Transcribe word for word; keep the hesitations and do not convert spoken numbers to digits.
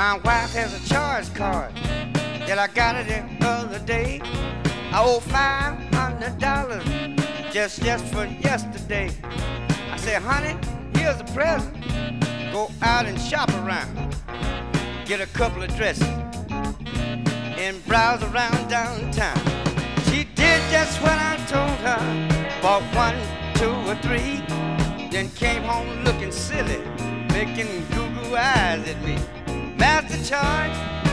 My wife has a charge card that I got it the other day. I owe five hundred dollars just just for yesterday. I said, honey, here's a present. Go out and shop around. Get a couple of dresses and browse around downtown. She did just what I told her. Bought one, two, or three. Then came home looking silly, making goo-goo eyes at me. Master charge